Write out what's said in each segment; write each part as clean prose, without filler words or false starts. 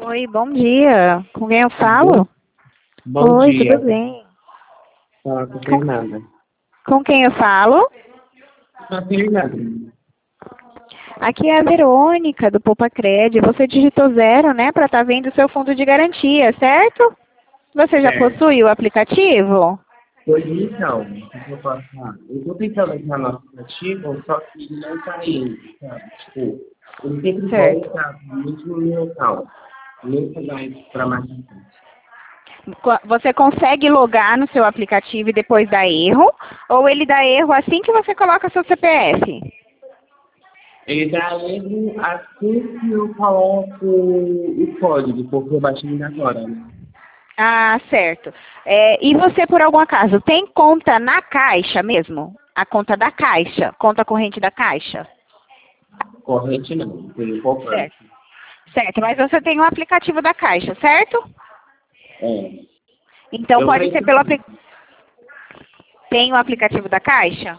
Oi, bom dia. Com quem eu falo? Bom Oi, dia. tudo bem? Fala com a Com, Fernanda. com quem eu falo? Com a Fernanda. Aqui é a Verônica, do Poupa Cred. Você digitou zero, né, para estar vendo o seu fundo de garantia, certo? Você já Certo. possui o aplicativo? Pois então, o que eu posso falar? Eu estou tentando entrar no aplicativo, só que ele não está indo, sabe? Tipo, ele sempre Certo. volta no mesmo local. Nunca vai para mais distante. Você consegue logar no seu aplicativo e depois dá erro? Ou ele dá erro assim que você coloca seu CPF? Ele dá erro assim que eu coloco o código, porque eu baixei ele agora, né? Ah, certo. E você, por algum acaso, tem conta na Caixa mesmo? A conta da Caixa, conta corrente da Caixa? Corrente não, tem poupança. Certo. Certo, mas você tem um aplicativo da Caixa, certo? É. Então Eu pode ser pelo preciso. aplicativo. Tem o aplicativo da Caixa?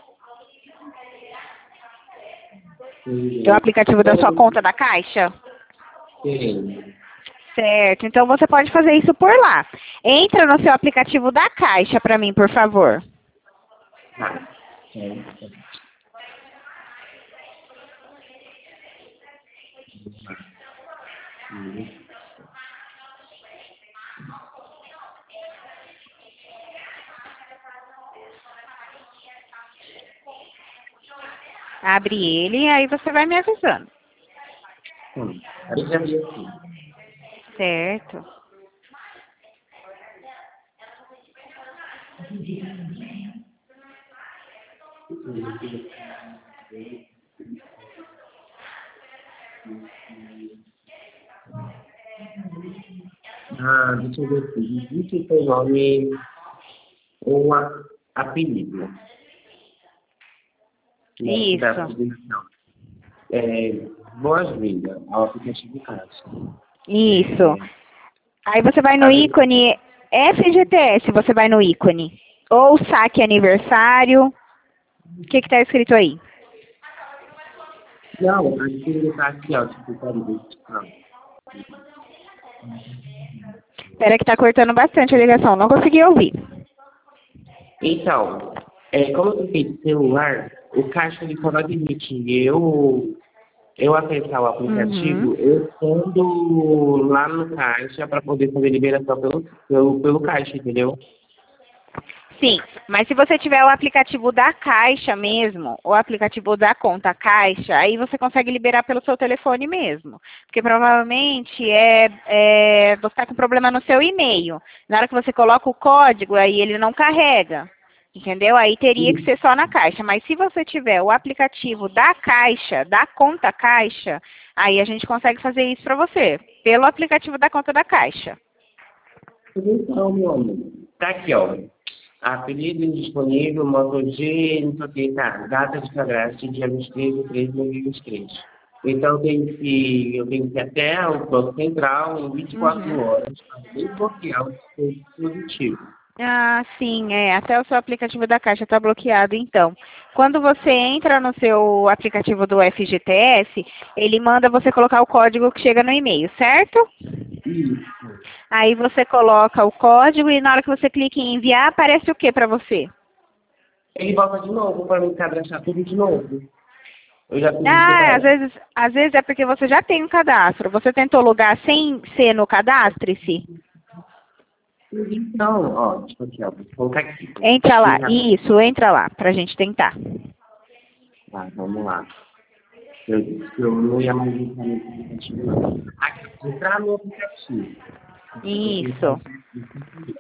Tem o aplicativo da sua conta da Caixa? Tem. Certo, então você pode fazer isso por lá. Entra no seu aplicativo da Caixa para mim, por favor. Tá. Certo. Abre ele e aí você vai me avisando. Aí já vi aqui. Certo. Ah, deixa eu ver aqui. Digite o seu nome ou apelido. Da Isso. apresentação. Boas-vindas ao aplicativo Caixa. Isso. É, Aí você vai no abre- ícone FGTS, você vai no ícone. Ou saque aniversário. O que está escrito aí? Não, aqui ele está aqui, ó. Tipo, peraí, não. Espera que está cortando bastante a ligação, não consegui ouvir. Então, como eu troquei de celular, o Caixa ele só vai permitir eu acessar o Uhum. aplicativo, eu estando lá no caixa para poder fazer liberação pelo caixa, entendeu? Sim, mas se você tiver o aplicativo da Caixa mesmo, o aplicativo da conta Caixa, aí você consegue liberar pelo seu telefone mesmo. Porque provavelmente você está com problema no seu e-mail. Na hora que você coloca o código, aí ele não carrega. Entendeu? Aí teria que Sim. ser só na Caixa. Mas se você tiver o aplicativo da Caixa, da conta Caixa, aí a gente consegue fazer isso para você, pelo aplicativo da conta da Caixa. Então, meu amor, tá aqui, ó. Apelido indisponível, modo G, não sei o que, tá. Data de cadastro, dia 23 de 3 de 2023. Então, eu tenho que ir até o Banco Central em 24 Uhum. horas para desbloquear o seu dispositivo. Ah, sim, até o seu aplicativo da Caixa está bloqueado, então. Quando você entra no seu aplicativo do FGTS, ele manda você colocar o código que chega no e-mail, certo? Isso. Aí você coloca o código e na hora que você clica em enviar, aparece o que para você? Ele volta de novo para me cadastrar tudo de novo. Eu já fiz isso Ah, agora. às vezes é porque você já tem um cadastro. Você tentou logar sem ser no cadastre-se? Então, ó, tipo aqui, ó, vou colocar aqui. Entra lá. Isso, entra lá, pra gente tentar. Tá, vamos lá. Eu disse que eu não ia mais entrar no aplicativo, não. Aqui, entrar no aplicativo. Eu tenho que Isso. deixar aqui.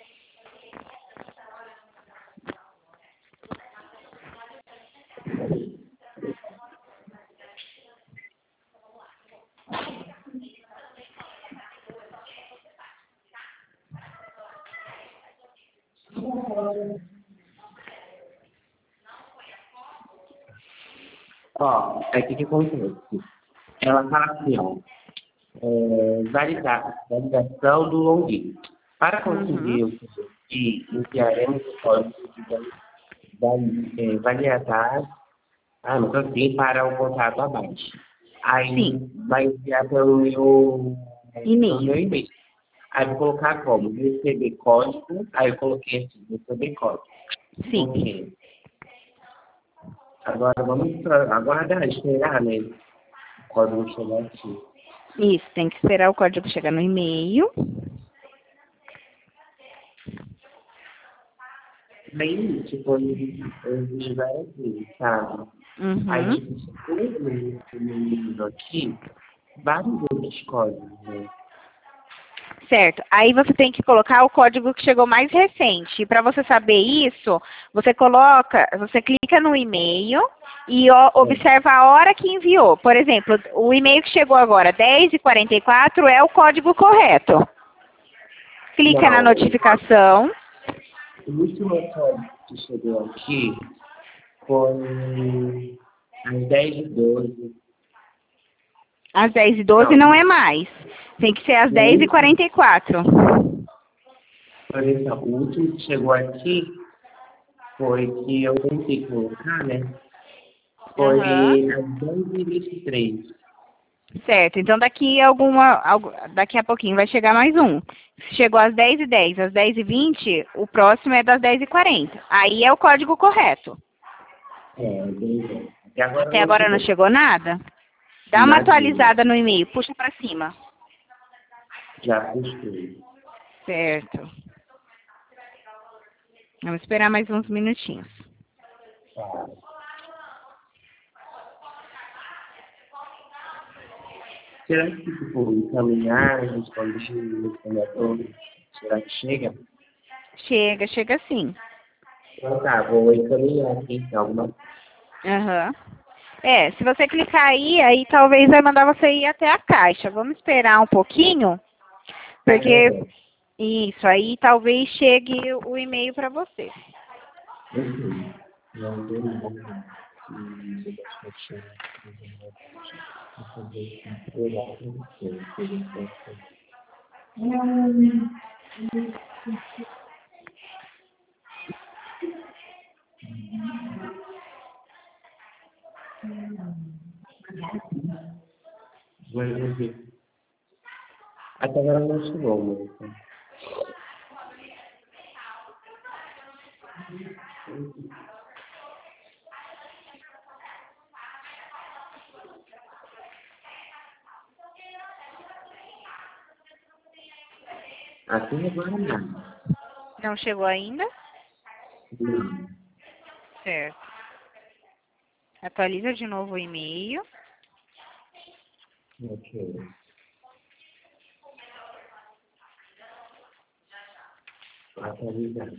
Ó, aí o que acontece? Ela fala assim, ó, validação do login. Para Uhum. conseguir o que enviaremos o código de validar, no cantinho para o contato abaixo. Aí Sim. vai enviar pelo meu. No meu e-mail. Aí eu vou colocar como? Receber código. Aí eu coloquei aqui, receber código. Sim. Ok. Agora vamos aguardar, esperar, né? O código chegar aqui. Isso, tem que esperar o código chegar no e-mail. Daí, tipo, eles vai aqui, sabe? Aí, Uhum. tipo, se for no livro aqui, vários outros códigos, né? Certo. Aí você tem que colocar o código que chegou mais recente. E para você saber isso, você clica no e-mail e observa a hora que enviou. Por exemplo, o e-mail que chegou agora, 10h44, é o código correto. Clica na Não, notificação. o último código que chegou aqui foi às 10h12. Às 10h12 Não, não é mais. Tem que ser às o último, 10h44. por exemplo, o último que chegou aqui foi que eu tentei colocar, né? Aham. Foi às 10h23. Certo. Então daqui a pouquinho vai chegar mais um. Chegou às 10h10, às 10h20, o próximo é das 10h40. Aí é o código correto. Beleza. Até agora Até não agora não chegou. chegou nada? Dá uma Imagina, atualizada no e-mail, puxa para cima. já puxei. Certo. Vamos esperar mais uns minutinhos. Tá. Será que, tipo, encaminhar, responder, será que chega? Chega sim. Então tá, vou encaminhar aqui então. Aham. Se você clicar aí talvez vai mandar você ir até a caixa. Vamos esperar um pouquinho, porque isso aí talvez chegue o e-mail para você. Enfim, não deu nada. Vai ver. Até agora não chegou, moça. Até agora não. Não chegou ainda? Não. Certo. Atualiza de novo o e-mail. Ok. Atualizado.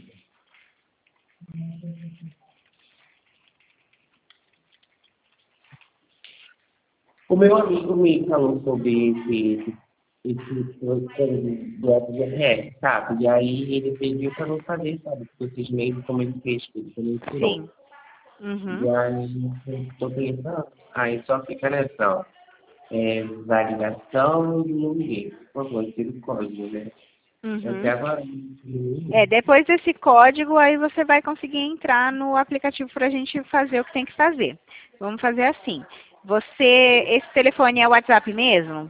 O meu amigo me falou sobre esse do FGTS, sabe? E aí ele pediu para não fazer, sabe? Porque esses meses como ele fez, que ele também tirou. Sim. Uhum. E aí eu tô pensando, aí só fica nessa, ó, validação de número, por favor, aquele código, né? Até Uhum. agora. Depois desse código, aí você vai conseguir entrar no aplicativo para a gente fazer o que tem que fazer. Vamos fazer assim. Esse telefone é o WhatsApp mesmo?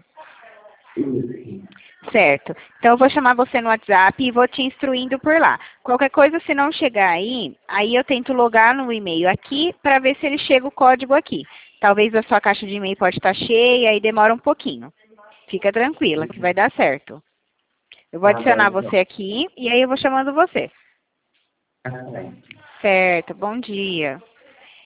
Certo. Então eu vou chamar você no WhatsApp e vou te instruindo por lá. Qualquer coisa, se não chegar aí eu tento logar no e-mail aqui para ver se ele chega o código aqui. Talvez a sua caixa de e-mail pode estar cheia e demora um pouquinho. Fica tranquila que vai dar certo. Eu vou Tá bom, adicionar então. você aqui e aí eu vou chamando você. Tá certo. Certo. Bom dia.